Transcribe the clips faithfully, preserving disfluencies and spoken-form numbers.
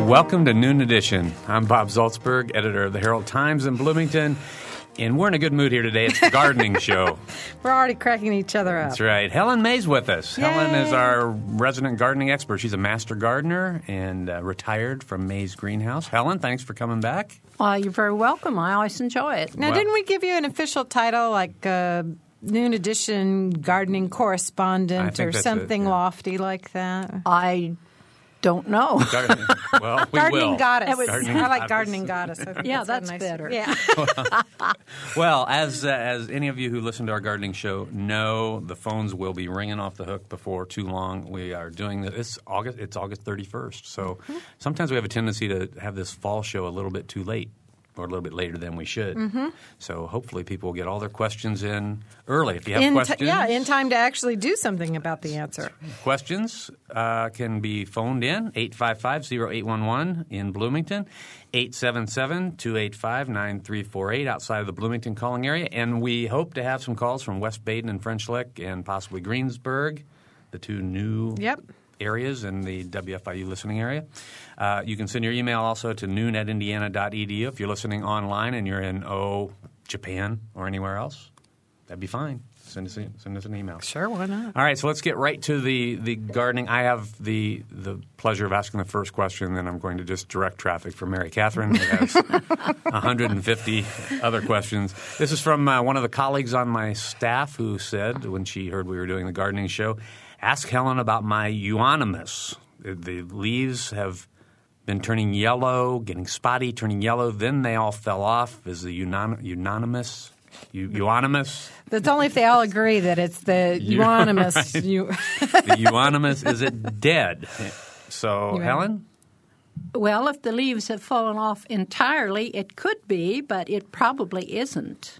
and welcome to Noon Edition. I'm Bob Zaltzberg, editor of the Herald Times in Bloomington, and we're in a good mood here today. It's the gardening show. We're already cracking each other up. That's right. Helen May's with us. Yay. Helen is our resident gardening expert. She's a master gardener and uh, retired from May's Greenhouse. Helen, thanks for coming back. Well, you're very welcome. I always enjoy it. Now, Well- didn't we give you an official title like uh, Noon Edition gardening I correspondent think or that's it, something yeah. lofty like that? I don't know. Gardening. Well, we gardening will. goddess. It was- Gardening I like goddess. gardening goddess. I think Yeah, a that's nice- better. Yeah. Well, as uh, as any of you who listen to our gardening show know, the phones will be ringing off the hook before too long. We are doing this it's August. It's August thirty-first. So Mm-hmm. sometimes we have a tendency to have this fall show a little bit too late, or a little bit later than we should. Mm-hmm. So hopefully people will get all their questions in early. If you have in questions, t- yeah, in time to actually do something about the answer. questions uh, can be phoned in, eight five five, oh eight one one in Bloomington, eight seven seven, two eight five, nine three four eight outside of the Bloomington calling area. And we hope to have some calls from West Baden and French Lick and possibly Greensburg, the two new Yep. areas in the W F I U listening area. Uh, you can send your email also to noon at indiana dot e d u if you're listening online and you're in, oh, Japan or anywhere else. That'd be fine. Send us, a, send us an email. Sure, why not? All right, so let's get right to the, the gardening. I have the the pleasure of asking the first question, then I'm going to just direct traffic for Mary Catherine, who has one hundred fifty other questions. This is from uh, one of the colleagues on my staff who said, when she heard we were doing the gardening show, ask Helen about my euonymus. The, the leaves have been turning yellow, getting spotty, turning yellow. Then they all fell off. Is the eunon- euonymus? Eu- euonymus? That's only if they all agree that it's the You- euonymus. You, The euonymus, is it dead? So, You Helen? Well, if the leaves have fallen off entirely, it could be, but it probably isn't.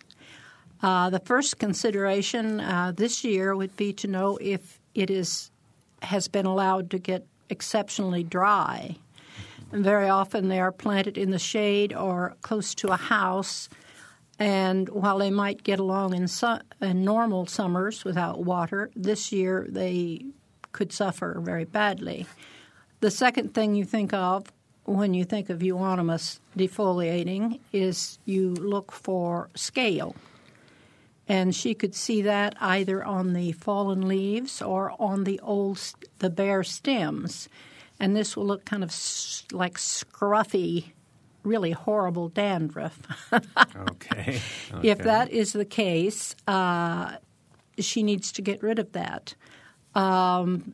Uh, the first consideration uh, this year would be to know if it is has been allowed to get exceptionally dry. And very often they are planted in the shade or close to a house, and while they might get along in, su- in normal summers without water, this year they could suffer very badly. The second thing you think of when you think of euonymus defoliating is you look for scale. And she could see that either on the fallen leaves or on the old, the bare stems. And this will look kind of s- like scruffy, really horrible dandruff. Okay. If Okay. that is the case, uh, she needs to get rid of that. Um,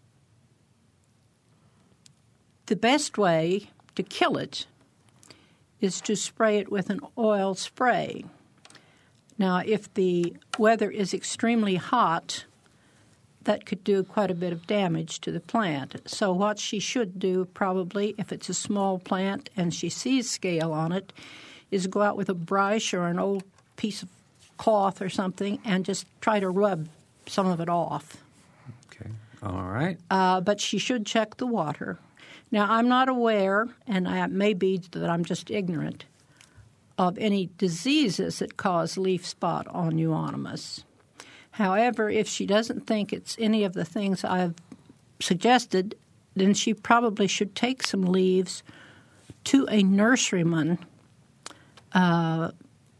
the best way to kill it is to spray it with an oil spray. Now, if the weather is extremely hot, that could do quite a bit of damage to the plant. So what she should do probably, if it's a small plant and she sees scale on it, is go out with a brush or an old piece of cloth or something and just try to rub some of it off. Okay. All right. Uh, but she should check the water. Now, I'm not aware, and it may be that I'm just ignorant, of any diseases that cause leaf spot on euonymus. However, if she doesn't think it's any of the things I've suggested, then she probably should take some leaves to a nurseryman, uh,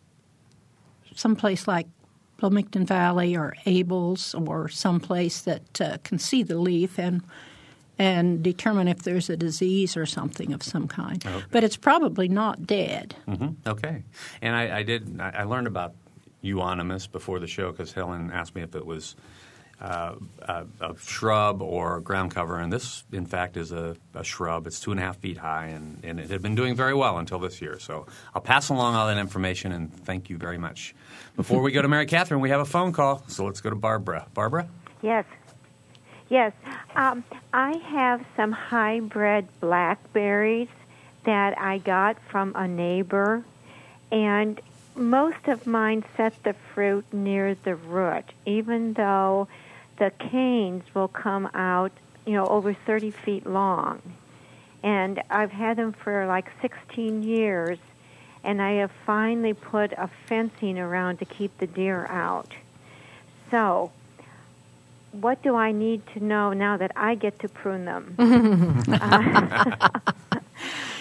someplace like Bloomington Valley or Abel's or someplace that uh, can see the leaf and and determine if there's a disease or something of some kind. Okay. But it's probably not dead. Mm-hmm. Okay. And I, I did. I, I learned about euonymus before the show because Helen asked me if it was uh, a, a shrub or ground cover, and this, in fact, is a, a shrub. It's two and a half feet high, and, and it had been doing very well until this year. So I'll pass along all that information, and thank you very much. Before we go to Mary Catherine, we have a phone call, so let's go to Barbara. Barbara? Yes. Yes. Um, I have some hybrid blackberries that I got from a neighbor, and most of mine set the fruit near the root, even though the canes will come out, you know, over thirty feet long. And I've had them for like sixteen years, and I have finally put a fencing around to keep the deer out. So what do I need to know now that I get to prune them? uh,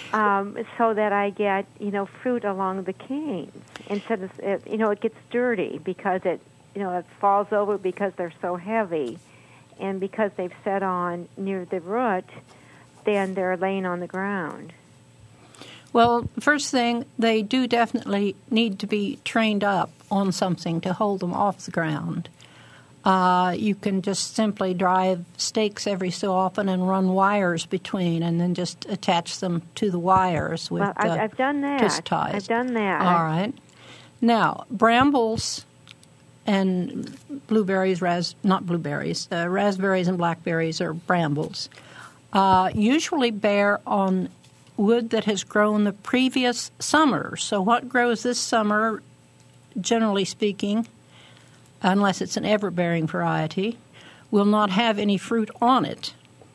um, so that I get, you know, fruit along the canes instead of, it, you know, it gets dirty because it, you know, it falls over because they're so heavy, and because they've set on near the root, then they're laying on the ground. Well, first thing, they do definitely need to be trained up on something to hold them off the ground. Uh, you can just simply drive stakes every so often and run wires between, and then just attach them to the wires with well, I've, uh, I've done that. twist ties. I've done that. All right. Now, brambles and blueberries, ras- not blueberries, uh, raspberries and blackberries are brambles, uh, usually bear on wood that has grown the previous summer. So what grows this summer, generally speaking, unless it's an ever-bearing variety, will not have any fruit on it.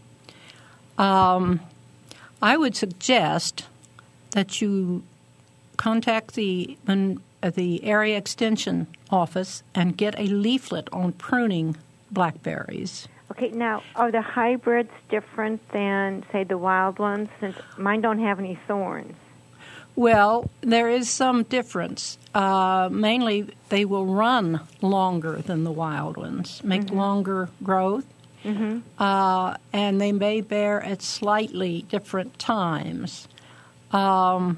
Um, I would suggest that you contact the uh, the area extension office and get a leaflet on pruning blackberries. Okay, now, are the hybrids different than, say, the wild ones? Since mine don't have any thorns. Well, there is some difference. Uh, mainly, they will run longer than the wild ones, make mm-hmm. longer growth, mm-hmm. uh, and they may bear at slightly different times. Um,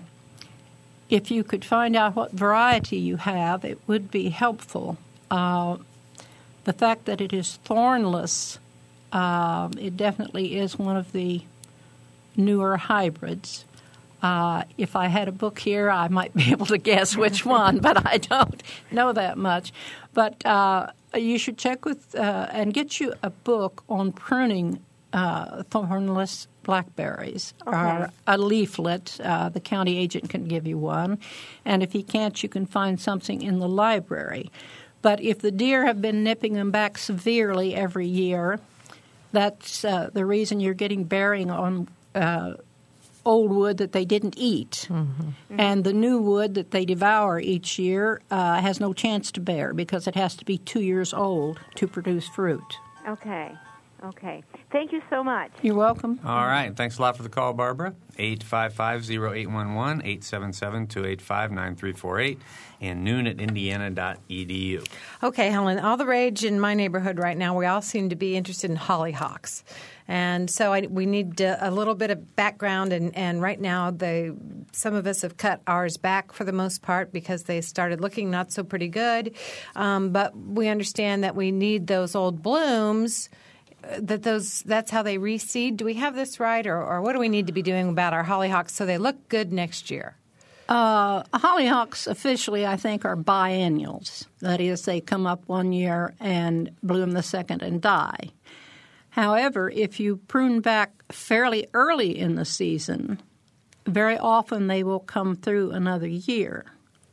if you could find out what variety you have, it would be helpful. Uh, the fact that it is thornless, uh, it definitely is one of the newer hybrids. Uh, if I had a book here, I might be able to guess which one, but I don't know that much. But uh, you should check with uh, and get you a book on pruning uh, thornless blackberries, okay. or a leaflet. Uh, the county agent can give you one. And if he can't, you can find something in the library. But if the deer have been nipping them back severely every year, that's uh, the reason you're getting bearing on uh, old wood that they didn't eat. Mm-hmm. And the new wood that they devour each year uh, has no chance to bear because it has to be two years old to produce fruit. Okay. Okay. Thank you so much. You're welcome. All right. Thanks a lot for the call, Barbara. eight five five, oh eight one one, eight seven seven, two eight five, nine three four eight and noon at indiana dot e d u. Okay, Helen, all the rage in my neighborhood right now, we all seem to be interested in hollyhocks. And so I, we need uh, a little bit of background, and, and right now the some of us have cut ours back for the most part because they started looking not so pretty good. Um, but we understand that we need those old blooms, that those that's how they reseed. Do we have this right, or, or what do we need to be doing about our hollyhocks so they look good next year? Uh, hollyhocks officially, I think, are biennials. That is, they come up one year and bloom the second and die. However, if you prune back fairly early in the season, very often they will come through another year.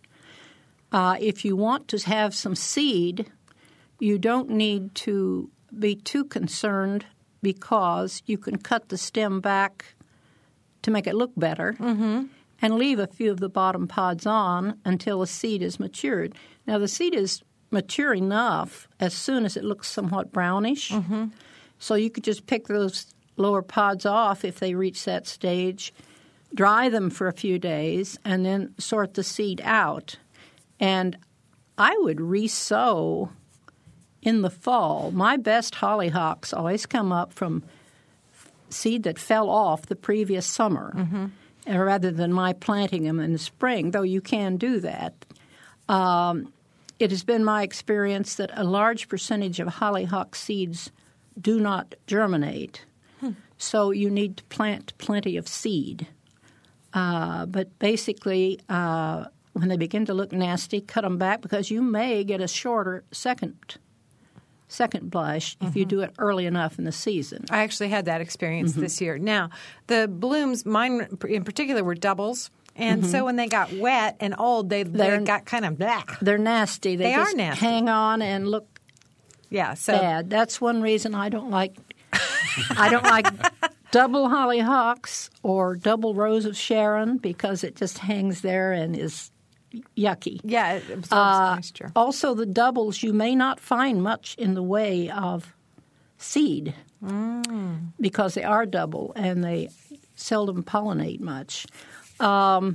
Uh, if you want to have some seed, you don't need to be too concerned because you can cut the stem back to make it look better. Mm-hmm. And leave a few of the bottom pods on until the seed is matured. Now, the seed is mature enough as soon as it looks somewhat brownish. Mm-hmm. So you could just pick those lower pods off if they reach that stage, dry them for a few days, and then sort the seed out. And I would re-sow in the fall. My best hollyhocks always come up from seed that fell off the previous summer. Mm-hmm. Rather than my planting them in the spring, though you can do that. Um, it has been my experience that a large percentage of hollyhock seeds do not germinate, hmm. so you need to plant plenty of seed. Uh, but basically, uh, when they begin to look nasty, cut them back because you may get a shorter second second blush if mm-hmm. you do it early enough in the season. I actually had that experience mm-hmm. this year. Now, the blooms, mine in particular, were doubles. And mm-hmm. so when they got wet and old, they, they got kind of blah. They're nasty. They, they just are nasty. Hang on and look yeah, so. bad. That's one reason I don't like I don't like double hollyhocks or double rose of Sharon because it just hangs there and is yucky. Yeah, it absorbs uh, moisture. Also, the doubles, you may not find much in the way of seed mm. because they are double and they seldom pollinate much. Um,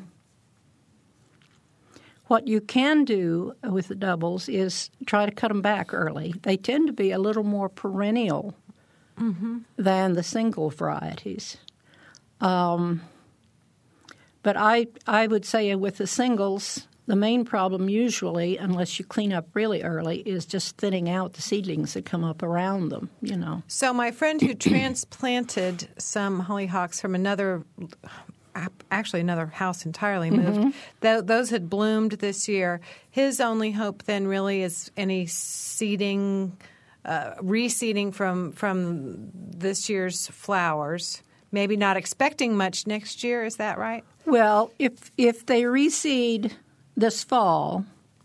what you can do with the doubles is try to cut them back early. They tend to be a little more perennial mm-hmm. than the single varieties. Um, but I I would say with the singles, the main problem usually, unless you clean up really early, is just thinning out the seedlings that come up around them, you know. So my friend who transplanted some hollyhocks from another, actually another house entirely moved, mm-hmm. Th- those had bloomed this year. His only hope then really is any seeding, uh, reseeding from, from this year's flowers. Maybe not expecting much next year, is that right? Well, if if they reseed this fall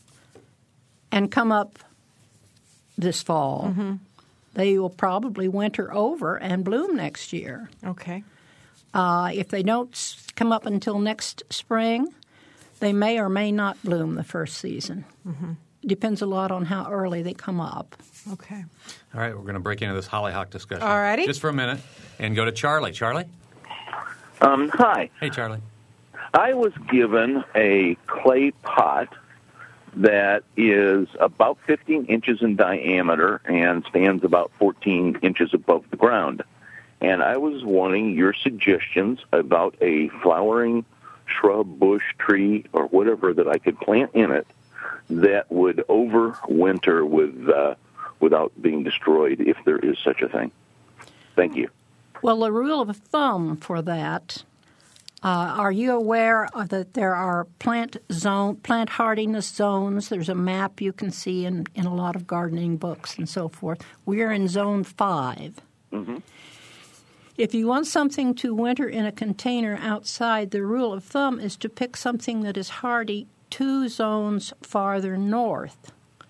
and come up this fall, mm-hmm. they will probably winter over and bloom next year. Okay. Uh, if they don't come up until next spring, they may or may not bloom the first season. Mm-hmm. Depends a lot on how early they come up. Okay. All right, we're going to break into this hollyhock discussion. All righty. Just for a minute and go to Charlie. Charlie? Um, hi. Hey, Charlie. I was given a clay pot that is about fifteen inches in diameter and stands about fourteen inches above the ground. And I was wanting your suggestions about a flowering shrub, bush, tree, or whatever that I could plant in it that would overwinter with uh, without being destroyed, if there is such a thing. Thank you. Well, the rule of thumb for that, uh, are you aware of that there are plant zone, plant hardiness zones? There's a map you can see in, in a lot of gardening books and so forth. We're in zone five. Mm-hmm. If you want something to winter in a container outside, the rule of thumb is to pick something that is hardy two zones farther north.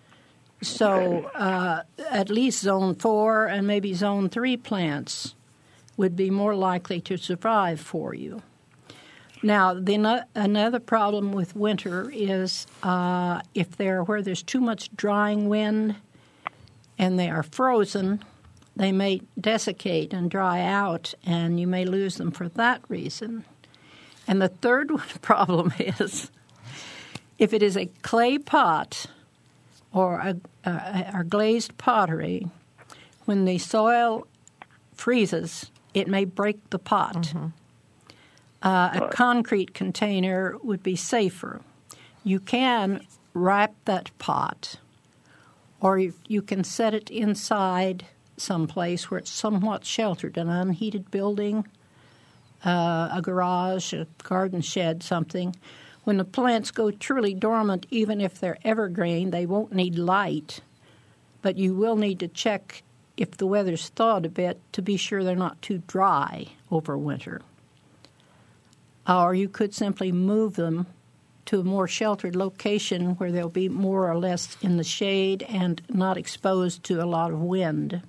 So uh, at least zone four and maybe zone three plants would be more likely to survive for you. Now, the no- another problem with winter is uh, if they're where there's too much drying wind and they are frozen, they may desiccate and dry out, and you may lose them for that reason. And the third one problem is if it is a clay pot or a, a, a glazed pottery, when the soil freezes, it may break the pot. Mm-hmm. Uh, a concrete container would be safer. You can wrap that pot, or you, you can set it inside someplace where it's somewhat sheltered, an unheated building, uh, a garage, a garden shed, something. When the plants go truly dormant, even if they're evergreen, they won't need light, but you will need to check if the weather's thawed a bit to be sure they're not too dry over winter. Or you could simply move them to a more sheltered location where they'll be more or less in the shade and not exposed to a lot of wind.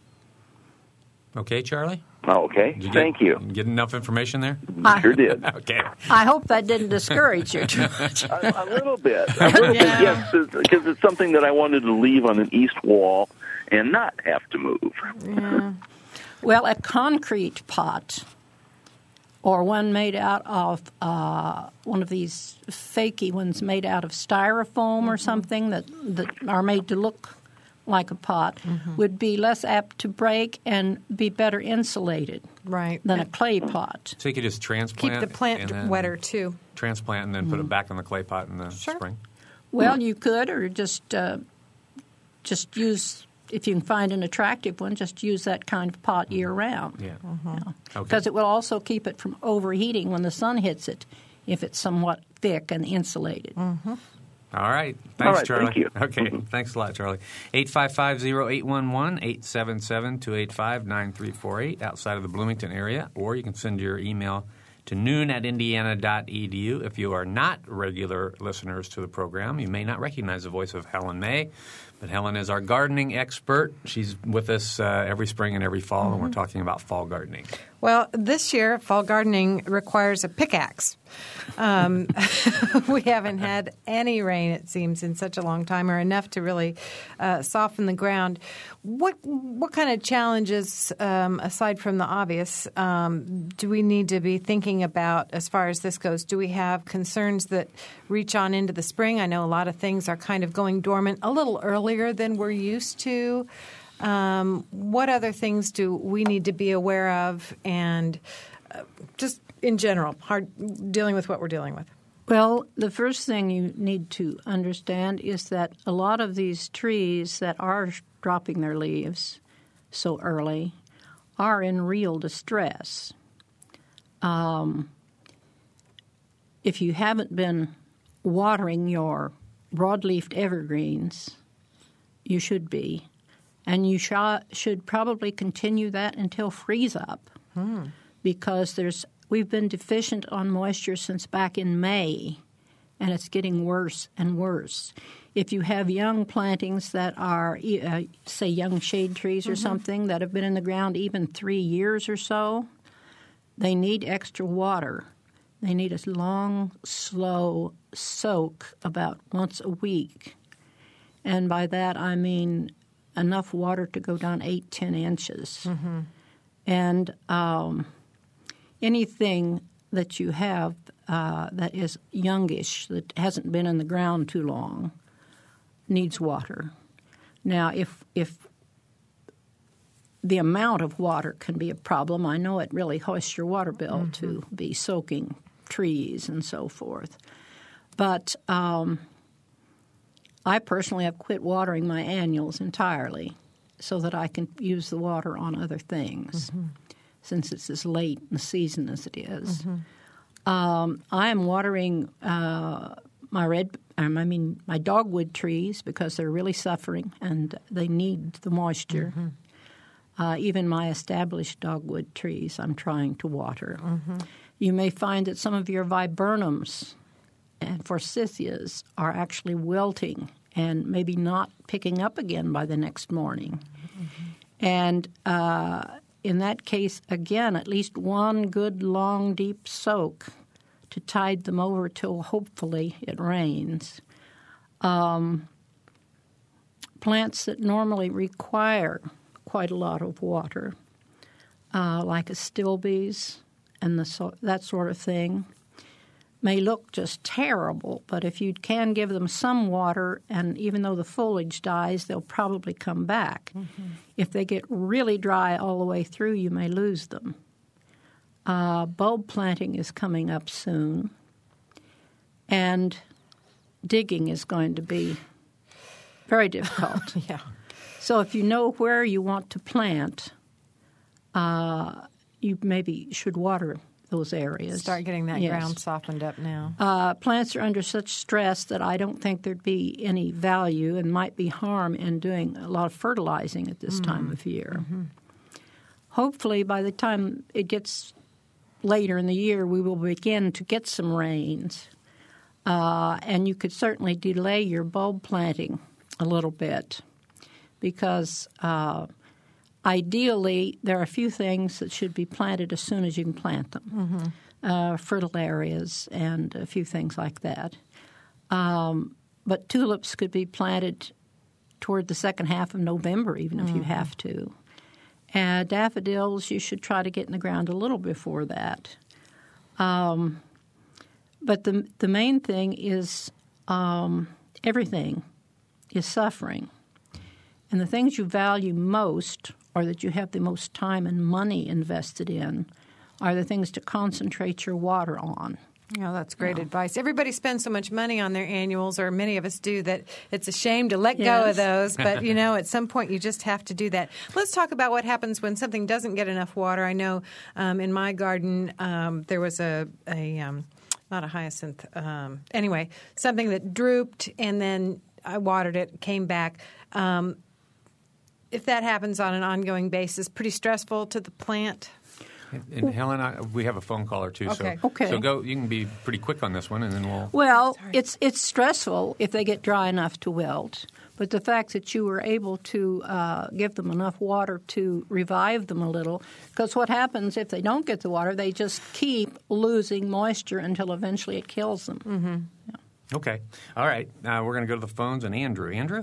Okay, Charlie? Oh, okay. Did you Thank get, you. Get enough information there? I, sure did. Okay. I hope that didn't discourage you too much. a, a little bit. A little Yeah. bit, yes, because it's something that I wanted to leave on an east wall and not have to move. Yeah. Well, a concrete pot or one made out of uh, one of these fakey ones made out of styrofoam mm-hmm. or something that, that are made to look like a pot mm-hmm. would be less apt to break and be better insulated right. than a clay pot. So you could just transplant. Keep the plant wetter, too. Transplant and then mm-hmm. put it back in the clay pot in the sure. spring? Well, you could, or just uh, just use, if you can find an attractive one, just use that kind of pot year-round. Yeah. Mm-hmm. You know? Okay. Because it will also keep it from overheating when the sun hits it if it's somewhat thick and insulated. Mm-hmm. All right. Thanks, All right, Charlie. thank you. Okay. Mm-hmm. Thanks a lot, Charlie. eight five five, oh eight one one, eight seven seven, two eight five, nine three four eight outside of the Bloomington area, or you can send your email to noon at indiana dot e d u. If you are not regular listeners to the program, you may not recognize the voice of Helen May, but Helen is our gardening expert. She's with us uh, every spring and every fall, mm-hmm. and we're talking about fall gardening. Well, this year, fall gardening requires a pickaxe. Um, we haven't had any rain, it seems, in such a long time, or enough to really uh, soften the ground. What what kind of challenges, um, aside from the obvious, um, do we need to be thinking about as far as this goes? Do we have concerns that reach on into the spring? I know a lot of things are kind of going dormant a little earlier than we're used to. Um, what other things do we need to be aware of, and uh, just in general, hard dealing with what we're dealing with? Well, the first thing you need to understand is that a lot of these trees that are dropping their leaves so early are in real distress. Um, if you haven't been watering your broadleafed evergreens, you should be. And you sh- should probably continue that until freeze up, hmm. because there's we've been deficient on moisture since back in May, and it's getting worse and worse. If you have young plantings that are, uh, say, young shade trees or mm-hmm. something that have been in the ground even three years or so, they need extra water. They need a long, slow soak about once a week. And by that I mean enough water to go down eight, ten inches. Mm-hmm. And um, anything that you have uh, that is youngish, that hasn't been in the ground too long, needs water. Now, if if the amount of water can be a problem, I know it really hoists your water bill mm-hmm. to be soaking trees and so forth. But um, I personally have quit watering my annuals entirely so that I can use the water on other things, mm-hmm. since it's as late in the season as it is. Mm-hmm. Um, I am watering uh, my red, um, I mean my dogwood trees because they're really suffering and they need the moisture. Mm-hmm. Uh, even my established dogwood trees I'm trying to water. Mm-hmm. You may find that some of your viburnums and forsythias are actually wilting and maybe not picking up again by the next morning. Mm-hmm. And uh, in that case, again, at least one good, long, deep soak to tide them over till hopefully it rains. Um, plants that normally require quite a lot of water, uh, like astilbes and the so, that sort of thing, may look just terrible, but if you can give them some water, and even though the foliage dies, they'll probably come back. Mm-hmm. If they get really dry all the way through, you may lose them. Uh, bulb planting is coming up soon, and digging is going to be very difficult. Yeah. So if you know where you want to plant, uh, you maybe should water those areas. Start getting that yes. ground softened up now. Uh, plants are under such stress that I don't think there'd be any value and might be harm in doing a lot of fertilizing at this mm-hmm. time of year. Mm-hmm. Hopefully by the time it gets later in the year, we will begin to get some rains. Uh, and you could certainly delay your bulb planting a little bit because uh, ideally there are a few things that should be planted as soon as you can plant them, mm-hmm. uh, fertile areas and a few things like that. Um, but tulips could be planted toward the second half of November even mm-hmm. if you have to. And daffodils you should try to get in the ground a little before that. Um, but the, the main thing is um, everything is suffering. And the things you value most or that you have the most time and money invested in are the things to concentrate your water on. Oh, that's great yeah. advice. Everybody spends so much money on their annuals, or many of us do, that it's a shame to let yes. go of those. But, you know, at some point you just have to do that. Let's talk about what happens when something doesn't get enough water. I know um, in my garden um, there was a, a um, not a hyacinth, um, anyway, something that drooped, and then I watered it, came back. Um, if that happens on an ongoing basis, pretty stressful to the plant? And, and Helen, I, we have a phone caller too. Okay. So, Okay. so go. You can be pretty quick on this one, and then we'll. Well, it's it's stressful if they get dry enough to wilt, but the fact that you were able to uh, give them enough water to revive them a little, because what happens if they don't get the water, they just keep losing moisture until eventually it kills them. Mm-hmm. Yeah. Okay. All right. Uh, we're going to go to the phones and Andrew. Andrew.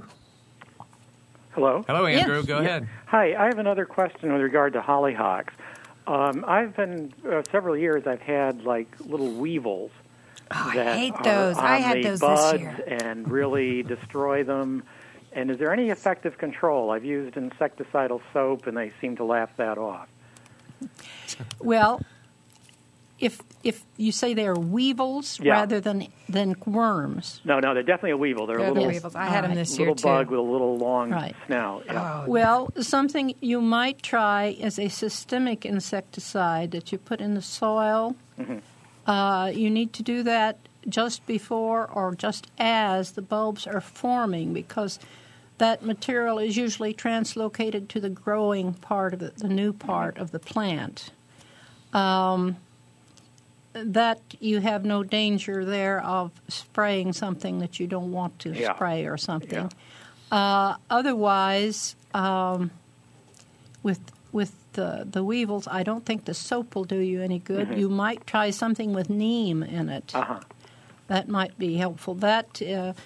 Hello. Hello, Andrew. Yes. Go Yeah. ahead. Hi, I have another question with regard to hollyhocks. Um, I've been uh, several years. I've had like little weevils Oh, I that hate are those. on I had the those buds this year. and really destroy them. And is there any effective control? I've used insecticidal soap, and they seem to laugh that off. Well, if if you say they're weevils Yeah. rather than than worms. No, no, they're definitely a weevil. They're, They're a the little weevils. I had them Alright. this year, little too. bug with a little long Right. snout. Yeah. Oh, Well, something you might try is a systemic insecticide that you put in the soil. Mm-hmm. Uh, you need to do that just before or just as the bulbs are forming, because that material is usually translocated to the growing part of the, the new part of the plant. Um, that you have no danger there of spraying something that you don't want to Yeah. spray or something. Yeah. Uh, otherwise, um, with with the, the weevils, I don't think the soap will do you any good. Mm-hmm. You might try something with neem in it. Uh-huh. That might be helpful. That, uh,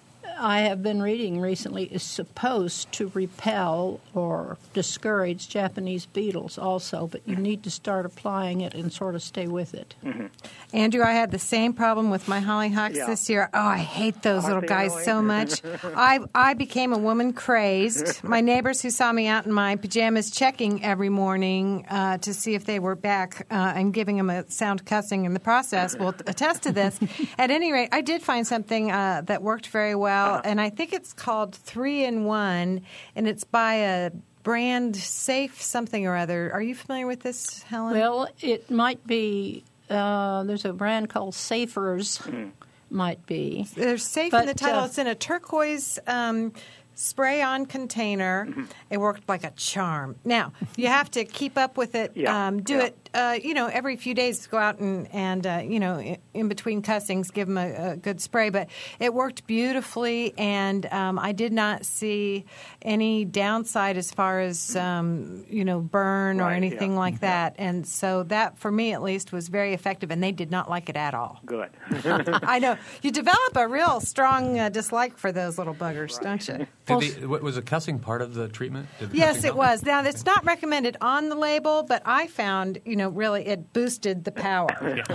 I have been reading recently, is supposed to repel or discourage Japanese beetles also, but you need to start applying it and sort of stay with it. Mm-hmm. Andrew, I had the same problem with my hollyhocks Yeah. this year. Oh, I hate those Aren't little they guys annoying? so much. I I became a woman crazed. My neighbors who saw me out in my pajamas checking every morning uh, to see if they were back uh, and giving them a sound cussing in the process will attest to this. At any rate, I did find something uh, that worked very well, and I think it's called three in one, and it's by a brand Safe something or other. Are you familiar with this, Helen? Well, it might be, uh, there's a brand called Safers, Mm-hmm. might be. They're safe in But, the title. uh, It's in a turquoise um, spray-on container. Mm-hmm. It worked like a charm. Now, you have to keep up with it. Yeah, Um, do yeah. it, uh, you know, every few days. Go out and, and uh, you know, in, in between cussings, give them a, a good spray. But it worked beautifully, and um, I did not see any downside as far as, um, you know, burn or Right, anything yeah. like that. And so that, for me at least, was very effective, and they did not like it at all. Good. I know. You develop a real strong uh, dislike for those little buggers, don't you? Did the, what, was the cussing part of the treatment? Did the Yes, cussing it help? was. Now, it's not recommended on the label, but I found, you know, really it boosted the power.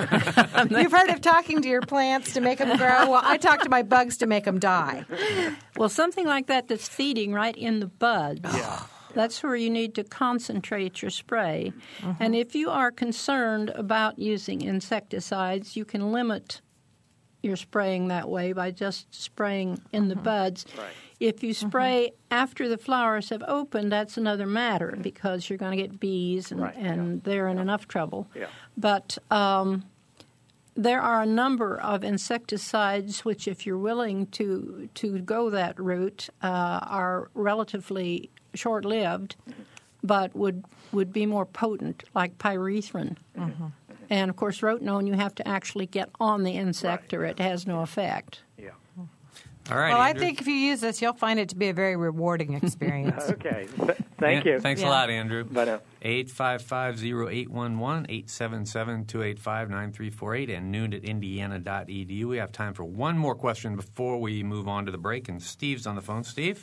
You've heard of talking to your plants to make them grow? Well, I talk to my bugs to make them die. Well, something like that that's feeding right in the buds. Yeah. That's where you need to concentrate your spray. And if you are concerned about using insecticides, you can limit your spraying that way by just spraying in the buds. Right. If you spray after the flowers have opened, that's another matter because you're going to get bees and, Right, and they're in enough trouble. Yeah. But um, there are a number of insecticides which, if you're willing to to go that route, uh, are relatively short-lived, but would would be more potent, like pyrethrin. And of course, rotenone you have to actually get on the insect, Right. or it has no effect. Yeah. All right. Well, I Andrew. think if you use this, you'll find it to be a very rewarding experience. Okay. Th- Thank Yeah, you. Thanks Yeah. a lot, Andrew. Bye now. eight five five, oh eight one one, eight seven seven, two eight five, nine three four eight and noon at indiana dot e d u. We have time for one more question before we move on to the break, and Steve's on the phone. Steve?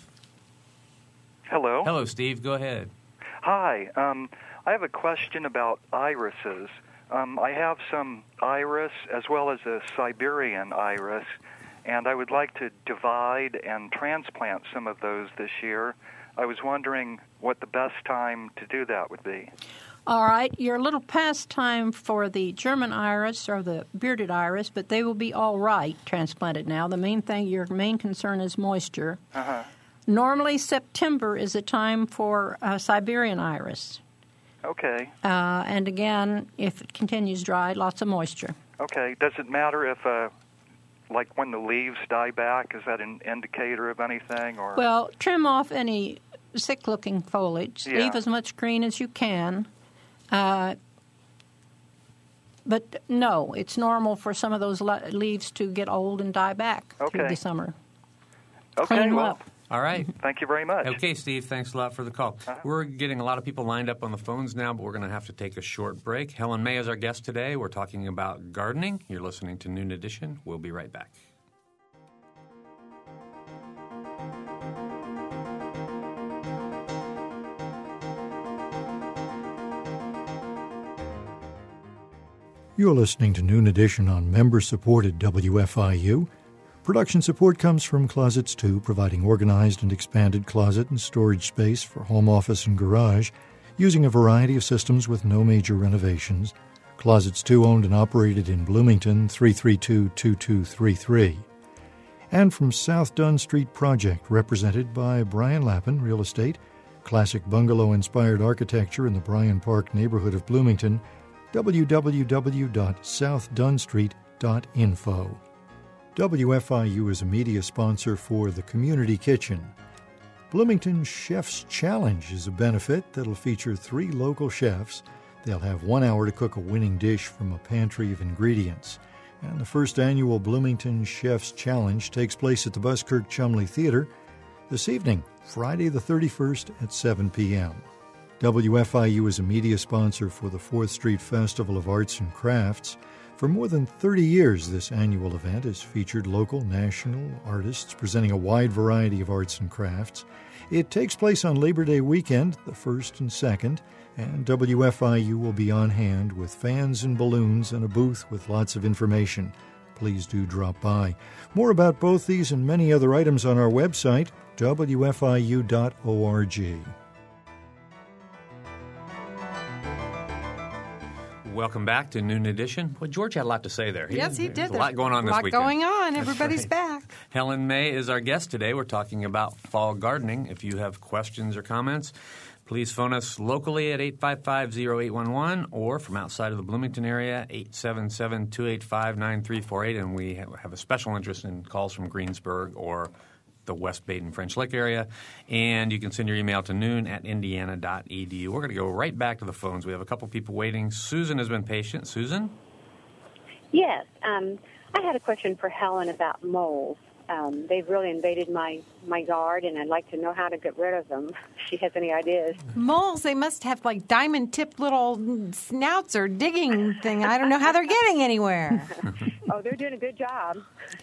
Hello. Hello, Steve. Go ahead. Hi. Um, I have a question about irises. Um, I have some iris as well as a Siberian iris, and I would like to divide and transplant some of those this year. I was wondering what the best time to do that would be. All right, you're a little past time for the German iris or the bearded iris, but they will be all right transplanted now. The main thing, your main concern is moisture. Uh-huh. Normally, September is a time for uh, Siberian iris. Okay. Uh, and again, if it continues dry, lots of moisture. Okay. Does it matter if, uh, like, when the leaves die back, is that an indicator of anything? Or Well, trim off any sick-looking foliage. Yeah. Leave as much green as you can. Uh, But no, it's normal for some of those le- leaves to get old and die back Okay. through the summer. Okay, Clean 'em well, up. All right. thank you very much. Okay, Steve, thanks a lot for the call. Uh-huh. We're getting a lot of people lined up on the phones now, but we're going to have to take a short break. Helen May is our guest today. We're talking about gardening. You're listening to Noon Edition. We'll be right back. You're listening to Noon Edition on member-supported W F I U. Production support comes from Closets two, providing organized and expanded closet and storage space for home office and garage, using a variety of systems with no major renovations. Closets two, owned and operated in Bloomington, three three two, two two three three. And from South Dunn Street Project, represented by Brian Lappin, Real Estate, classic bungalow-inspired architecture in the Bryan Park neighborhood of Bloomington, w w w dot south dunn street dot info. W F I U is a media sponsor for The Community Kitchen. Bloomington Chef's Challenge is a benefit that'll feature three local chefs. They'll have one hour to cook a winning dish from a pantry of ingredients. And the first annual Bloomington Chef's Challenge takes place at the Buskirk Chumley Theater this evening, Friday the thirty-first at seven p.m. W F I U is a media sponsor for the fourth Street Festival of Arts and Crafts. For more than thirty years, this annual event has featured local, national artists presenting a wide variety of arts and crafts. It takes place on Labor Day weekend, the first and second, and W F I U will be on hand with fans and balloons and a booth with lots of information. Please do drop by. More about both these and many other items on our website, w f i u dot org. Welcome back to Noon Edition. Well, George had a lot to say there. Yes, he did. There's a lot going on this A lot weekend. going on. Everybody's back. Helen May is our guest today. We're talking about fall gardening. If you have questions or comments, please phone us locally at eight five five, zero eight one one or from outside of the Bloomington area, eight seven seven, two eight five, nine three four eight. And we have a special interest in calls from Greensburg or the West Baden French Lick area. And you can send your email to noon at indiana dot e d u. We're going to go right back to the phones. We have a couple people waiting. Susan has been patient. Susan? Yes. Um, I had a question for Helen about moles. Um, they've really invaded my, my yard, and I'd like to know how to get rid of them. If she has any ideas. Moles, they must have like diamond-tipped little snouts or digging thing. I don't know how they're getting anywhere. Oh, they're doing a good job.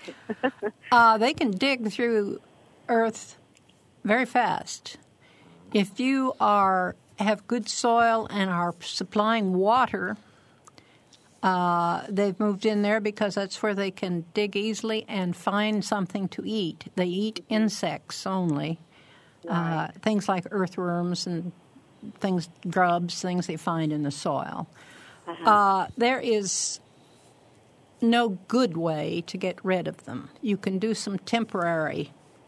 Uh, they can dig through earth very fast. If you are have good soil and are supplying water, uh, they've moved in there because that's where they can dig easily and find something to eat. They eat insects only, Right. uh, things like earthworms and things, grubs, things they find in the soil. Uh-huh. Uh, there is no good way to get rid of them. You can do some temporary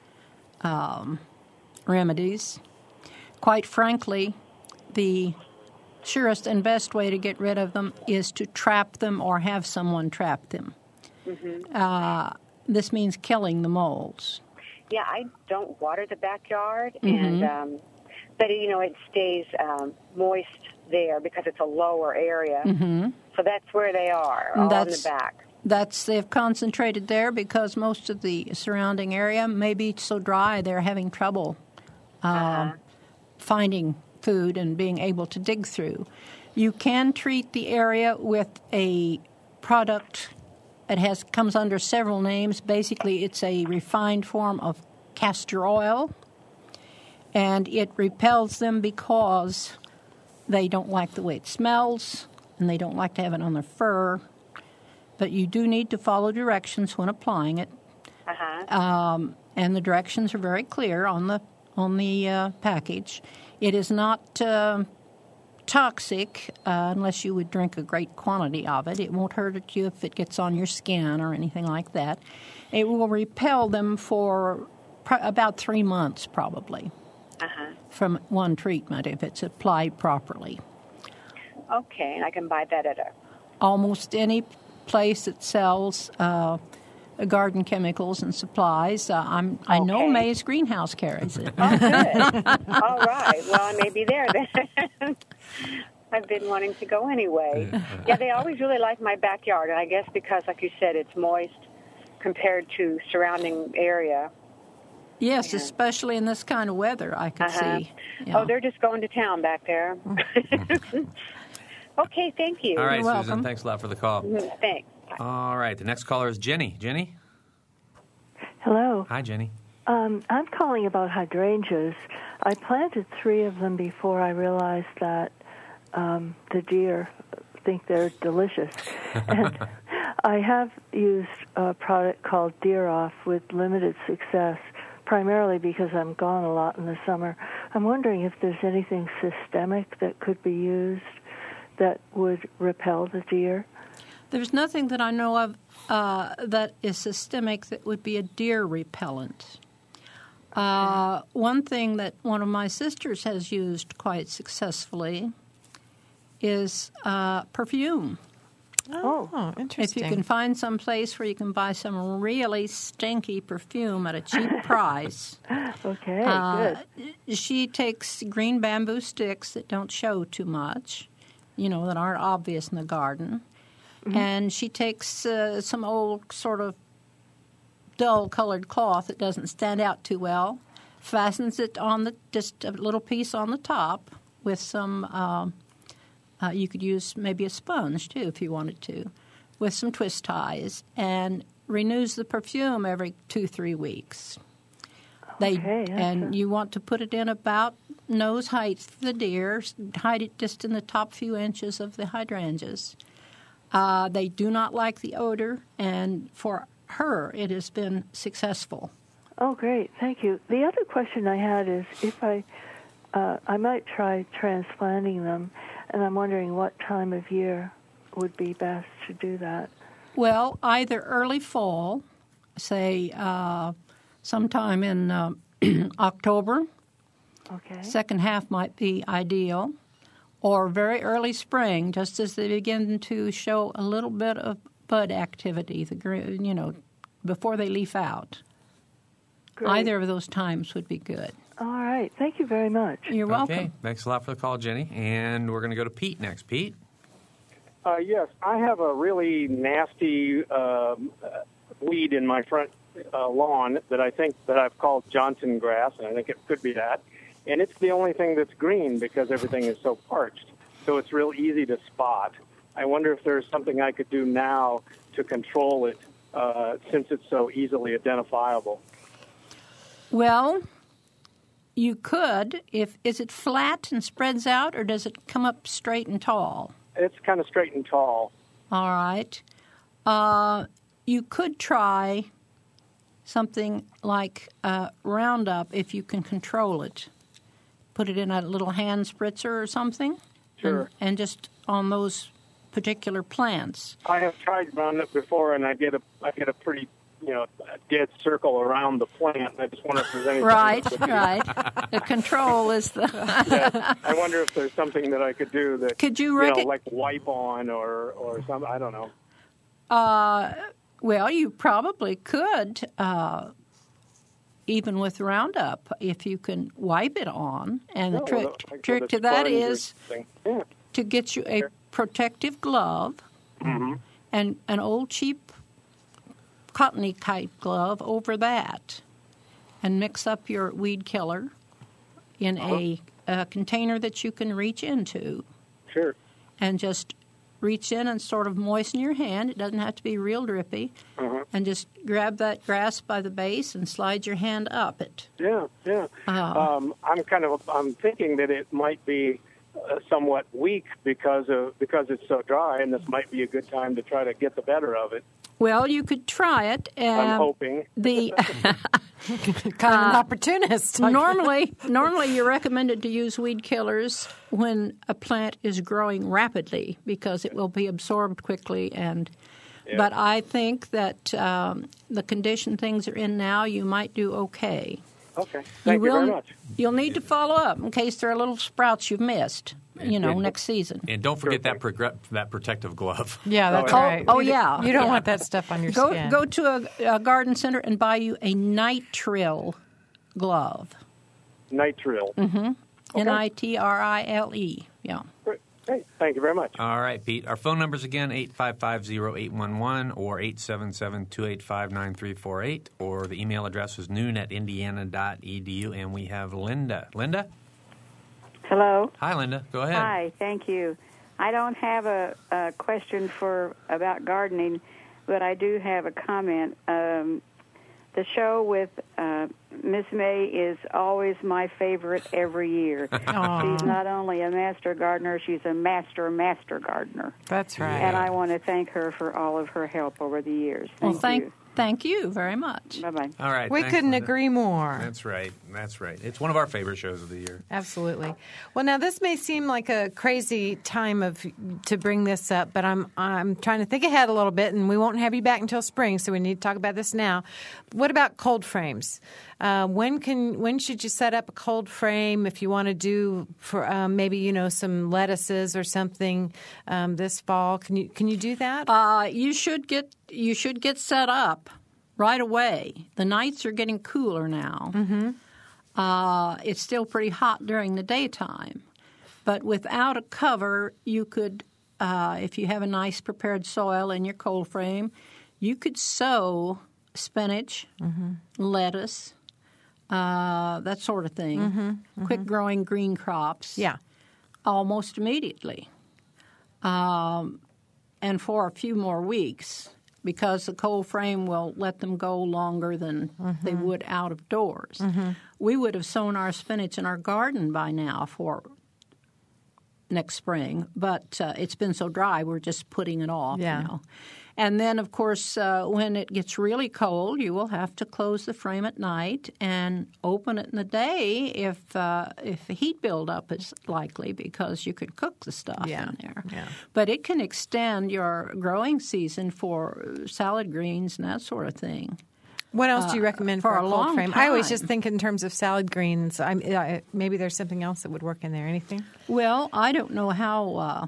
um, remedies. Quite frankly, the surest and best way to get rid of them is to trap them or have someone trap them. Mm-hmm. Uh, this means killing the moles. Yeah, I don't water the backyard, Mhm. and um, but you know it stays um, moist there because it's a lower area. Mm-hmm. So that's where they are, all in the That's- back. That's they've concentrated there because most of the surrounding area may be so dry they're having trouble um, Uh-huh. finding food and being able to dig through. You can treat the area with a product that has comes under several names. Basically, it's a refined form of castor oil, and it repels them because they don't like the way it smells and they don't like to have it on their fur. But you do need to follow directions when applying it, Uh-huh. um, and the directions are very clear on the on the uh, package. It is not uh, toxic uh, unless you would drink a great quantity of it. It won't hurt you if it gets on your skin or anything like that. It will repel them for pr- about three months probably Uh-huh. from one treatment if it's applied properly. Okay, and I can buy that at a... Almost any place that sells uh, garden chemicals and supplies. Uh, I'm, I know Okay. May's Greenhouse carries it. Oh, good. All right. Well, I may be there then. I've been wanting to go anyway. Yeah, they always really like my backyard, and I guess because, like you said, it's moist compared to surrounding area. Yes, yeah. Especially in this kind of weather, I could uh-huh. see. Yeah. Oh, they're just going to town back there. Okay, thank you. All right, You're Susan, welcome. thanks a lot for the call. Mm-hmm. Thanks. Bye. All right, the next caller is Jenny. Jenny? Hello. Hi, Jenny. Um, I'm calling about hydrangeas. I planted three of them before I realized that um, the deer think they're delicious. And I have used a product called Deer Off with limited success, primarily because I'm gone a lot in the summer. I'm wondering if there's anything systemic that could be used that would repel the deer. There's nothing that I know of uh, that is systemic that would be a deer repellent. Uh, one thing that one of my sisters has used quite successfully is uh, perfume. Oh, oh, interesting. If you can find some place where you can buy some really stinky perfume at a cheap price. Okay, uh, good. She takes green bamboo sticks that don't show too much, you know, that aren't obvious in the garden. Mm-hmm. And she takes uh, some old sort of dull-colored cloth that doesn't stand out too well, fastens it on the just a little piece on the top with some. Uh, uh, you could use maybe a sponge too if you wanted to, with some twist ties, and renews the perfume every two three weeks. They okay, and a... you want to put it in about nose height for the deer. Hide it just in the top few inches of the hydrangeas. Uh, they do not like the odor, and for her, it has been successful. Oh, great. Thank you. The other question I had is if I uh, I might try transplanting them, and I'm wondering what time of year would be best to do that. Well, either early fall, say uh, sometime in uh, October. Okay. Second half might be ideal. Or very early spring, just as they begin to show a little bit of bud activity, the you know, before they leaf out. Great. Either of those times would be good. All right. Thank you very much. You're welcome. Okay. Thanks a lot for the call, Jenny. And we're going to go to Pete next. Pete? Uh, yes, I have a really nasty um, uh, weed in my front uh, lawn that I think that I've called Johnson grass, and I think it could be that. And it's the only thing that's green because everything is so parched. So it's real easy to spot. I wonder if there's something I could do now to control it uh, since it's so easily identifiable. Well, you could. If is it flat and spreads out, or does it come up straight and tall? It's kind of straight and tall. All right. Uh, you could try something like uh, Roundup if you can control it. Put it in a little hand spritzer or something. Sure. And, and just on those particular plants. I have tried Roundup before, and I get a I get a pretty you know a dead circle around the plant. I just wonder if there's anything. Right, right. The control is the. Yeah. I wonder if there's something that I could do that could you, you rec- know like wipe on or or something. I don't know. Uh, well, you probably could. Uh, Even with Roundup, if you can wipe it on. And the No, trick, well, like, trick well, to the that sponge or is something. Yeah. to get you a Sure. protective glove Mm-hmm. and an old cheap cottony type glove over that, and mix up your weed killer in Uh-huh. a, a container that you can reach into. Sure. And just reach in and sort of moisten your hand. It doesn't have to be real drippy. Uh-huh. And just grab that grass by the base and slide your hand up it. Yeah, yeah. Uh, um, I'm kind of I'm thinking that it might be uh, somewhat weak because of because it's so dry, and this might be a good time to try to get the better of it. Well, you could try it. Um, I'm hoping. The kind of an opportunist. normally, normally you're recommended to use weed killers when a plant is growing rapidly because it will be absorbed quickly. And Yeah. but I think that um, the condition things are in now, you might do okay. Okay. Thank you, will, very much. You'll need to follow up in case there are little sprouts you've missed. You know, And- next season. And don't forget that progr- that protective glove. Yeah, that's Oh, right. oh, You- yeah. You don't Yeah. want that stuff on your Go skin. go to a, a garden center and buy you a nitrile glove. Nitrile. Mm-hmm. Okay. N I T R I L E. Yeah. Great. Great. Thank you very much. All right, Pete. Our phone numbers again, eight five five, zero eight one one or eight seven seven, two eight five, nine three four eight, or the email address is noon at indiana dot e d u, and we have Linda. Linda? Hello. Hi, Linda. Go ahead. Hi, thank you. I don't have a, a question for about gardening, but I do have a comment. Um, the show with uh, Miss May is always my favorite every year. She's not only a master gardener, she's a master, master gardener. That's right. And I want to thank her for all of her help over the years. Thank well, thank you. Thank you very much. Bye-bye. All right. We thanks, couldn't Linda. agree more. That's right. That's right. It's one of our favorite shows of the year. Absolutely. Well, now this may seem like a crazy time of to bring this up, but I'm I'm trying to think ahead a little bit, and we won't have you back until spring, so we need to talk about this now. What about cold frames? Uh, when can when should you set up a cold frame if you want to do for um, maybe you know some lettuces or something um, this fall? Can you can you do that? Uh, you should get you should get set up right away. The nights are getting cooler now. Mm-hmm. Uh, it's still pretty hot during the daytime. But without a cover, you could, uh, if you have a nice prepared soil in your cold frame, you could sow spinach, mm-hmm. lettuce, uh, that sort of thing, mm-hmm. Mm-hmm. quick-growing green crops yeah. almost immediately. Um, and for a few more weeks, because the cold frame will let them go longer than mm-hmm. they would out of doors. Mm-hmm. We would have sown our spinach in our garden by now for next spring, but uh, it's been so dry we're just putting it off. Yeah. You know. And then, of course, uh, when it gets really cold, you will have to close the frame at night and open it in the day if uh, if heat buildup is likely, because you could cook the stuff Yeah. in there. Yeah. But it can extend your growing season for salad greens and that sort of thing. What else do you recommend for for, a a cold long frame? I always time. just think in terms of salad greens. I'm, I, maybe there's something else that would work in there. Anything? Well, I don't know how uh,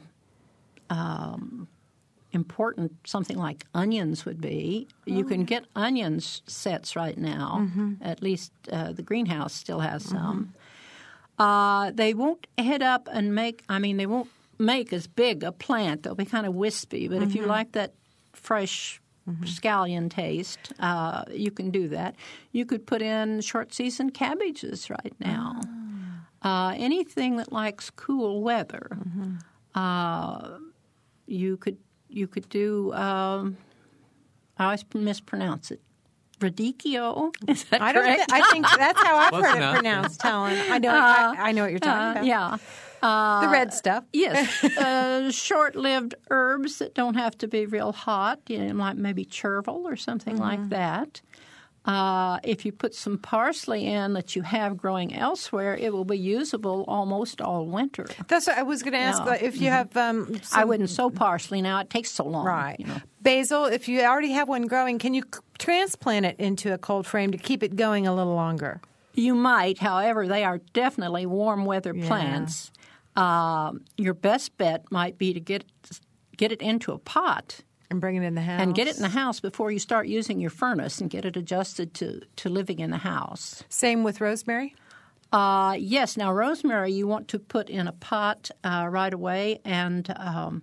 um, important something like onions would be. Oh. You can get onions sets right now. Mm-hmm. At least uh, the greenhouse still has some. Mm-hmm. Uh, they won't head up and make, I mean, they won't make as big a plant. They'll be kind of wispy. But mm-hmm. if you like that fresh Mm-hmm. scallion taste, uh, you can do that. You could put in short-season cabbages right now. Oh. Uh, anything that likes cool weather. Mm-hmm. Uh, you could you could do. Um, I always mispronounce it. Radicchio? Is that I don't. correct? Th- I think that's how I've Close heard enough. it pronounced, Helen. I know. Uh, I, I know what you're talking uh, about. Yeah. Uh, the red stuff. Yes. uh, short-lived herbs that don't have to be real hot, you know, like maybe chervil or something mm-hmm. like that. Uh, if you put some parsley in that you have growing elsewhere, it will be usable almost all winter. That's what I was going to ask. Yeah. If you mm-hmm. have, um, some, I wouldn't sow parsley now; it takes so long. Right. You know. Basil. If you already have one growing, can you c- transplant it into a cold frame to keep it going a little longer? You might, however, they are definitely warm weather Yeah. plants. Uh, your best bet might be to get get it into a pot. And bring it in the house. And get it in the house before you start using your furnace and get it adjusted to, to living in the house. Same with rosemary? Uh, yes. Now, rosemary you want to put in a pot uh, right away, and um,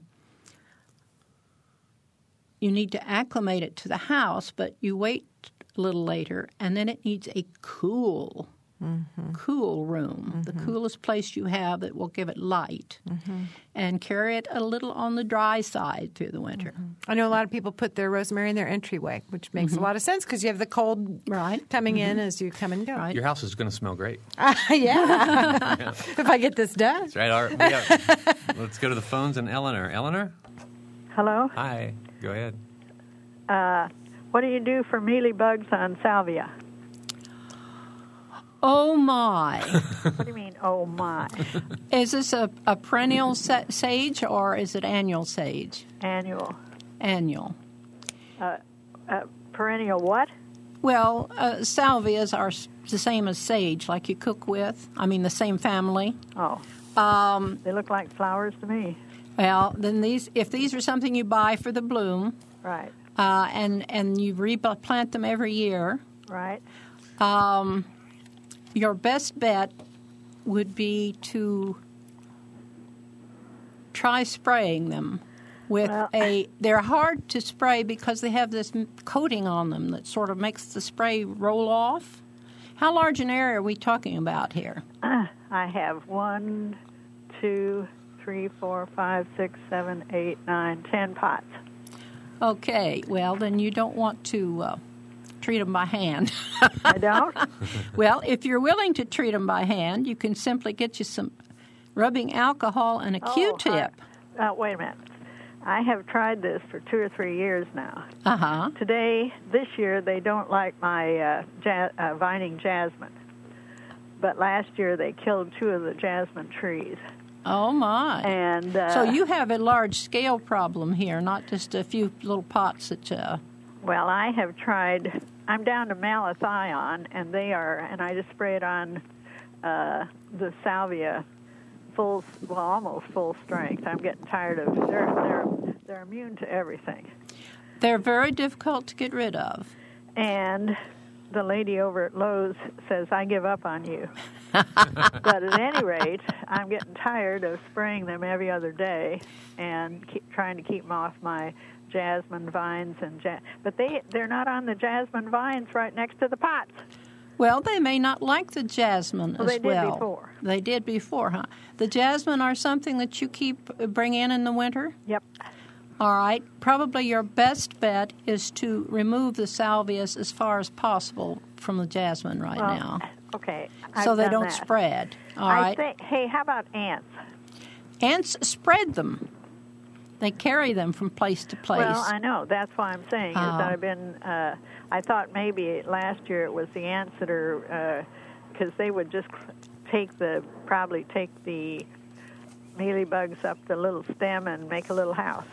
you need to acclimate it to the house, but you wait a little later, and then it needs a cool Mm-hmm. cool room, mm-hmm. the coolest place you have that will give it light, mm-hmm. and carry it a little on the dry side through the winter. Mm-hmm. I know a lot of people put their rosemary in their entryway, which makes mm-hmm. a lot of sense because you have the cold right. coming mm-hmm. in as you come and go. Right. Your house is going to smell great. Uh, yeah. yeah. If I get this done. That's right. Our, we have, let's go to the phones and Eleanor. Eleanor? Hello. Hi. Go ahead. Uh, what do you do for mealybugs on salvia? Oh, my. What do you mean, oh, my? Is this a, a perennial sa- sage or is it annual sage? Annual. Annual. Uh, uh, perennial what? Well, uh, salvias are the same as sage, like you cook with. I mean, the same family. Oh. Um, they look like flowers to me. Well, then these, if these are something you buy for the bloom, right, uh, and and you replant them every year, right. Um, your best bet would be to try spraying them with Well, a. They're hard to spray because they have this coating on them that sort of makes the spray roll off. How large an area are we talking about here? I have one, two, three, four, five, six, seven, eight, nine, ten pots. Okay, well, then you don't want to uh, treat them by hand. I don't? Well, if you're willing to treat them by hand, you can simply get you some rubbing alcohol and a Oh, Q-tip. I, uh, wait a minute. I have tried this for two or three years now. Uh-huh. Today, this year, they don't like my uh, ja- uh, vining jasmine. But last year, they killed two of the jasmine trees. Oh, my. And uh, so you have a large-scale problem here, not just a few little pots that... Uh, Well, I have tried, I'm down to malathion, and they are, and I just spray it on uh, the salvia full, well, almost full strength. I'm getting tired of, they're, they're, they're immune to everything. they're very difficult to get rid of. And the lady over at Lowe's says, I give up on you. But at any rate, I'm getting tired of spraying them every other day and keep trying to keep them off my jasmine vines. and ja- But they, they're not on the jasmine vines right next to the pots. Well, they may not like the jasmine Well, as they did well. before. They did before, huh? The jasmine are something that you keep bring in in the winter? Yep. All right. Probably your best bet is to remove the salvias as far as possible from the jasmine right Well, now. Okay. So I've they done don't that. spread. All I right. think, hey, how about ants? Ants spread them. They carry them from place to place. Well, I know. That's why I'm saying is Oh. that I've been. Uh, I thought maybe last year it was the ants that are, because they would just take the probably take the mealybugs up the little stem and make a little house.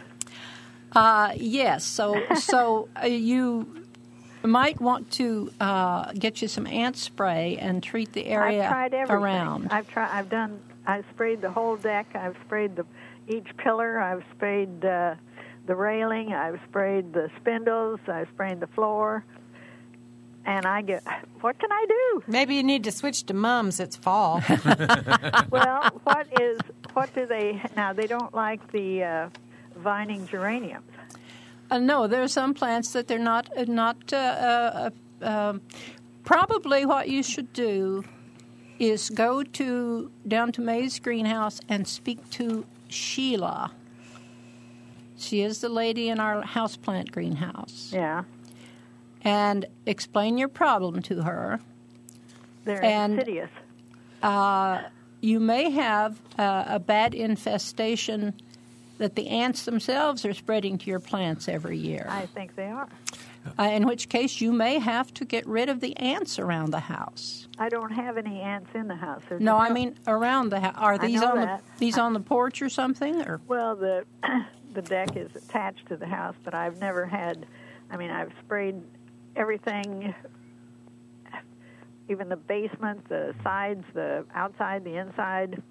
Uh, yes. So so uh, you might want to uh, get you some ant spray and treat the area I've tried everything. around. I've tried. I've done. I've sprayed the whole deck. I've sprayed the each pillar. I've sprayed uh, the railing. I've sprayed the spindles. I've sprayed the floor. And I get, what can I do? Maybe you need to switch to mums. It's fall. Well, what is what do they now? They don't like the uh, vining geraniums. Uh, no, there are some plants that they're not uh, not. Uh, uh, uh, um, probably what you should do is go to down to May's greenhouse and speak to Sheila. She is the lady in our houseplant greenhouse. Yeah. And explain your problem to her. They're and, insidious. Uh, you may have uh, a bad infestation that the ants themselves are spreading to your plants every year. I think they are. Uh, in which case, you may have to get rid of the ants around the house. I don't have any ants in the house. There's No, no I mean around the house. Are I these know on that. the these on the porch or something? Or well, the the deck is attached to the house, but I've never had. I mean, I've sprayed everything, even the basement, the sides, the outside, the inside.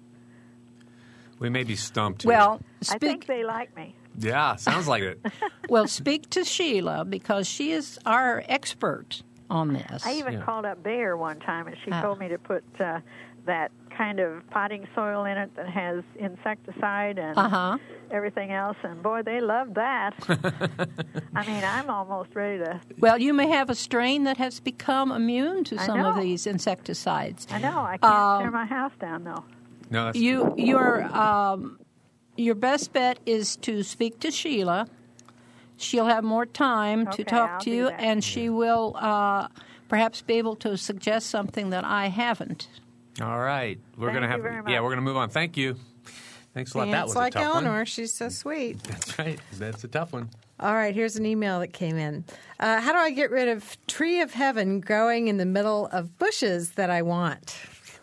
We may be stumped. Well, I think they like me. Yeah, sounds like it. Well, speak to Sheila because she is our expert on this. I even Yeah. called up Bayer one time, and she Ah. told me to put uh, that kind of potting soil in it that has insecticide and Uh-huh. everything else. And boy, they love that. I mean, I'm almost ready to. Well, you may have a strain that has become immune to I some of know. these insecticides. I know I can't Um, tear my house down though. No, that's You, your, um, your best bet is to speak to Sheila. She'll have more time to Okay, talk I'll to do you, that. and she will uh, perhaps be able to suggest something that I haven't. all right. We're Thank gonna you have very yeah, much. we're gonna move on. Thank you. Thanks a lot. That It's was like a tough Eleanor. one. She's so sweet. That's right. That's a tough one. All right, here's an email that came in. Uh, how do I get rid of tree of heaven growing in the middle of bushes that I want?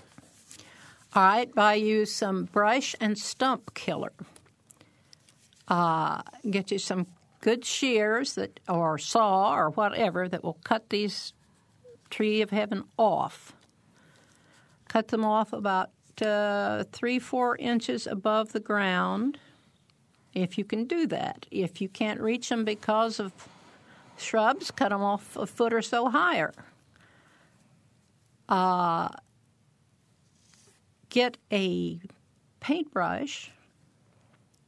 All right, buy you some brush and stump killer. Uh, get you some good shears that, or saw or whatever that will cut these tree of heaven off. Cut them off about uh, three, four inches above the ground, if you can do that. If you can't reach them because of shrubs, cut them off a foot or so higher. Uh, get a paintbrush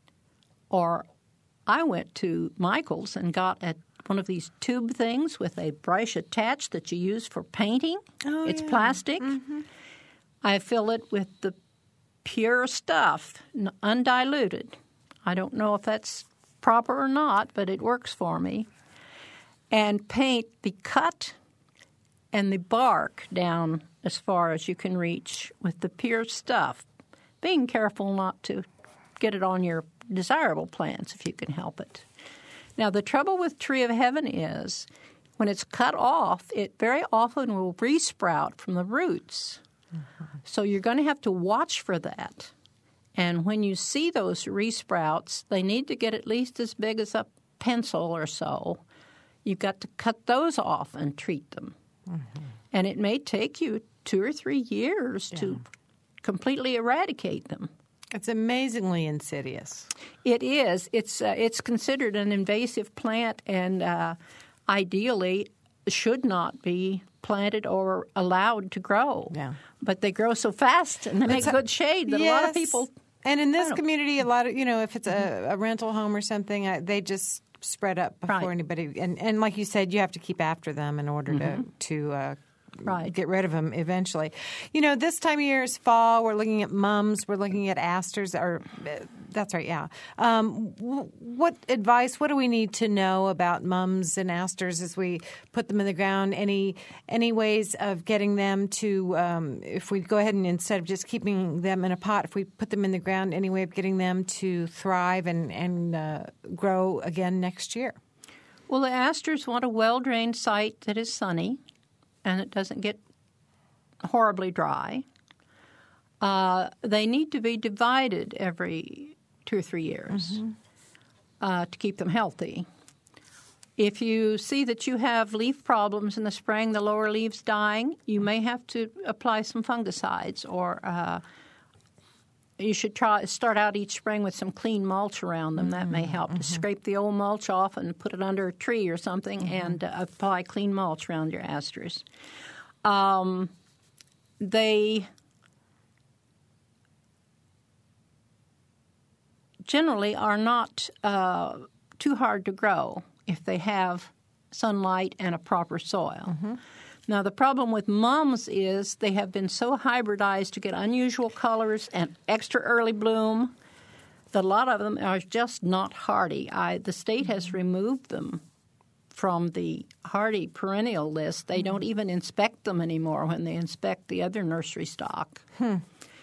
Or I went to Michael's and got a, one of these tube things with a brush attached that you use for painting. Oh, it's yeah. plastic. Mm-hmm. I fill it with the pure stuff, undiluted. I don't know if that's proper or not, but it works for me. And paint the cut and the bark down as far as you can reach with the pure stuff, being careful not to get it on your desirable plants if you can help it. Now, the trouble with Tree of Heaven is when it's cut off, it very often will resprout from the roots. Mm-hmm. So you're going to have to watch for that. And when you see those resprouts, they need to get at least as big as a pencil or so. You've got to cut those off and treat them. Mm-hmm. And it may take you two or three years yeah. to completely eradicate them. It's amazingly insidious. It is. It's uh, it's considered an invasive plant and uh, ideally should not be planted or allowed to grow. Yeah. But they grow so fast and they make a, good shade that yes. a lot of people... And in this community, a lot of, you know, if it's a, a rental home or something, I, they just spread up before right. anybody. And, and like you said, you have to keep after them in order mm-hmm. to, to uh, right. get rid of them eventually. You know, this time of year is fall. We're looking at mums. We're looking at asters. Or uh, that's right, yeah. Um, w- what advice, what do we need to know about mums and asters as we put them in the ground? Any any ways of getting them to, um, if we go ahead and instead of just keeping them in a pot, if we put them in the ground, any way of getting them to thrive and, and uh, grow again next year? Well, the asters want a well-drained site that is sunny and it doesn't get horribly dry. Uh, they need to be divided every two or three years mm-hmm. uh, to keep them healthy. If you see that you have leaf problems in the spring, the lower leaves dying, you may have to apply some fungicides, or uh, you should try start out each spring with some clean mulch around them. Mm-hmm. That may help mm-hmm. to scrape the old mulch off and put it under a tree or something mm-hmm. and uh, apply clean mulch around your asters. Um, they generally are not uh, too hard to grow if they have sunlight and a proper soil. Mm-hmm. Now, the problem with mums is they have been so hybridized to get unusual colors and extra early bloom that a lot of them are just not hardy. I, the state has removed them from the hardy perennial list. They mm-hmm. don't even inspect them anymore when they inspect the other nursery stock. Hmm.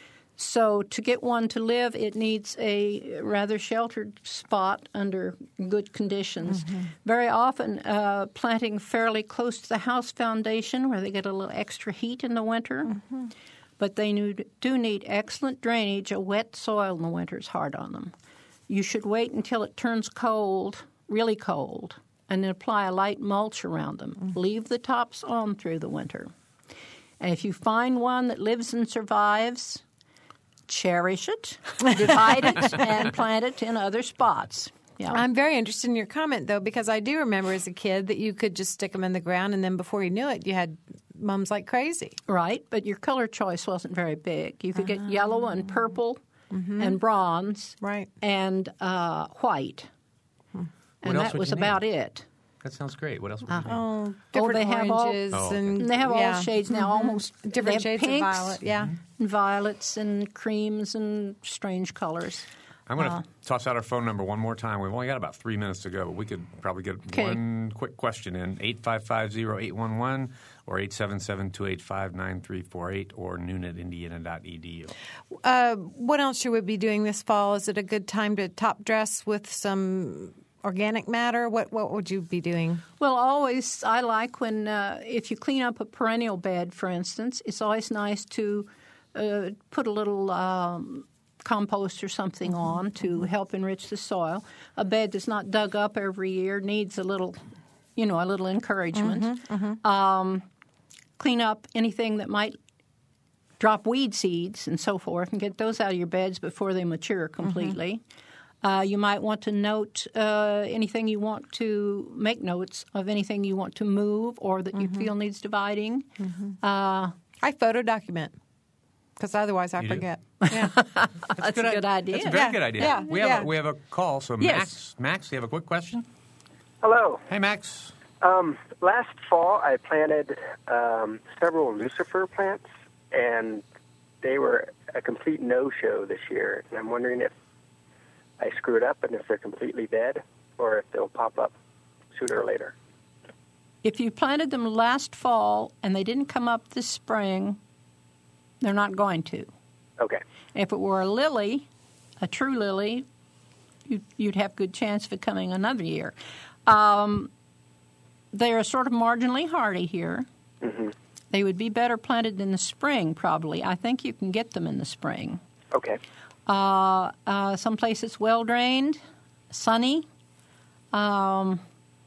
So to get one to live, it needs a rather sheltered spot under good conditions. Mm-hmm. Very often uh, planting fairly close to the house foundation where they get a little extra heat in the winter. Mm-hmm. But they need, do need excellent drainage. A wet soil in the winter is hard on them. You should wait until it turns cold, really cold, and then apply a light mulch around them. Mm-hmm. Leave the tops on through the winter. And if you find one that lives and survives, cherish it, divide it, and plant it in other spots. Yeah. I'm very interested in your comment, though, because I do remember as a kid that you could just stick them in the ground, and then before you knew it, you had mums like crazy. Right, but your color choice wasn't very big. You could uh-huh. get yellow and purple mm-hmm. and bronze right. and uh, white. Hmm. And what else that was name? about it. That sounds great. What else would uh-huh. you name? Oh, different oh, they have oranges. All, oh, okay. and, and they have yeah. all shades now, mm-hmm. almost. Different shades pinks, of violet, yeah. And violets and creams and strange colors. I'm going to uh, toss out our phone number one more time. We've only got about three minutes to go, but we could probably get okay. one quick question in. eight five five, zero eight one one or eight seven seven, two eight five, nine three four eight or noon at indiana dot e d u. Uh, what else should we be doing this fall? Is it a good time to top dress with some organic matter? What what would you be doing? Well, always I like when uh, if you clean up a perennial bed, for instance, it's always nice to uh, put a little um, compost or something mm-hmm. on to help enrich the soil. A bed that's not dug up every year needs a little, you know, a little encouragement. Mm-hmm, mm-hmm. Um, clean up anything that might drop weed seeds and so forth and get those out of your beds before they mature completely. Mm-hmm. Uh, you might want to note uh, anything you want to make notes of anything you want to move or that mm-hmm. you feel needs dividing. Mm-hmm. Uh, I photo document. because otherwise I You do? forget. Yeah. That's a good idea. That's a very Yeah. good idea. Yeah. We have Yeah. a, we have a call. So Yes. Max, Max, do you have a quick question? Hello. Hey, Max. Um, last fall, I planted um, several Lucifer plants, and they were a complete no-show this year. And I'm wondering if I screwed up and if they're completely dead, or if they'll pop up sooner or later. If you planted them last fall and they didn't come up this spring, they're not going to. Okay. If it were a lily, a true lily, you'd, you'd have good chance of it coming another year. Um, they are sort of marginally hardy here. Mm-hmm. They would be better planted in the spring, probably. I think you can get them in the spring. Okay. Uh, uh, someplace that's well-drained, sunny, um,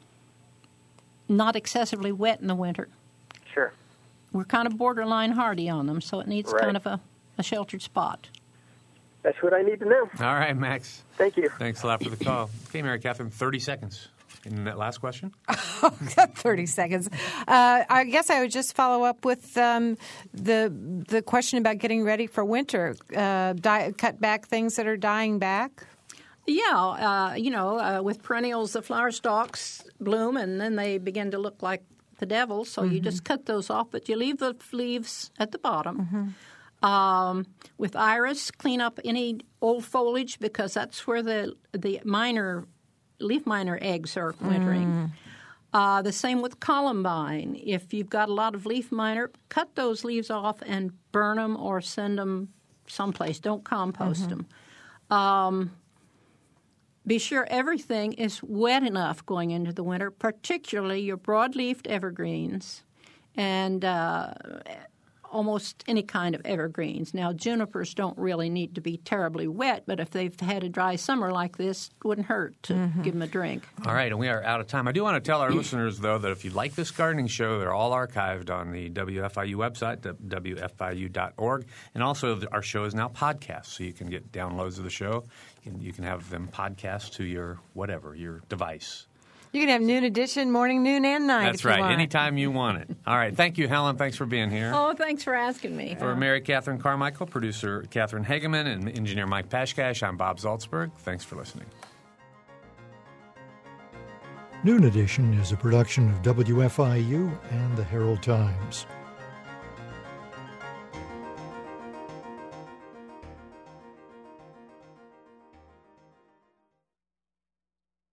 not excessively wet in the winter. Sure. We're kind of borderline hardy on them, so it needs Right. kind of a, a sheltered spot. That's what I need to know. All right, Max. Thank you. Thanks a lot for the call. Okay, Mary Catherine, thirty seconds. In that last question? thirty seconds. Uh, I guess I would just follow up with um, the the question about getting ready for winter. Uh, die, cut back things that are dying back. Yeah, uh, you know, uh, with perennials, the flower stalks bloom and then they begin to look like the devil, so mm-hmm. you just cut those off, but you leave the leaves at the bottom. Mm-hmm. Um, with iris, clean up any old foliage because that's where the the minor leaf miner eggs are wintering. Mm. Uh, the same with columbine. If you've got a lot of leaf miner, cut those leaves off and burn them or send them someplace. Don't compost mm-hmm. them. Um, be sure everything is wet enough going into the winter, particularly your broad-leafed evergreens and uh, almost any kind of evergreens. Now, junipers don't really need to be terribly wet, but if they've had a dry summer like this, it wouldn't hurt to mm-hmm. give them a drink. All right, and we are out of time. I do want to tell our listeners, though, that if you like this gardening show, they're all archived on the W F I U website, W F I U dot org, and also our show is now podcast, so you can get downloads of the show. You can, you can have them podcast to your whatever, your device. You can have noon edition, morning, noon, and night. That's if you right. want. Anytime you want it. All right. Thank you, Helen. Thanks for being here. Oh, thanks for asking me. For Mary Catherine Carmichael, producer Catherine Hageman, and engineer Mike Pashkash, I'm Bob Zaltzberg. Thanks for listening. Noon Edition is a production of W F I U and the Herald Times.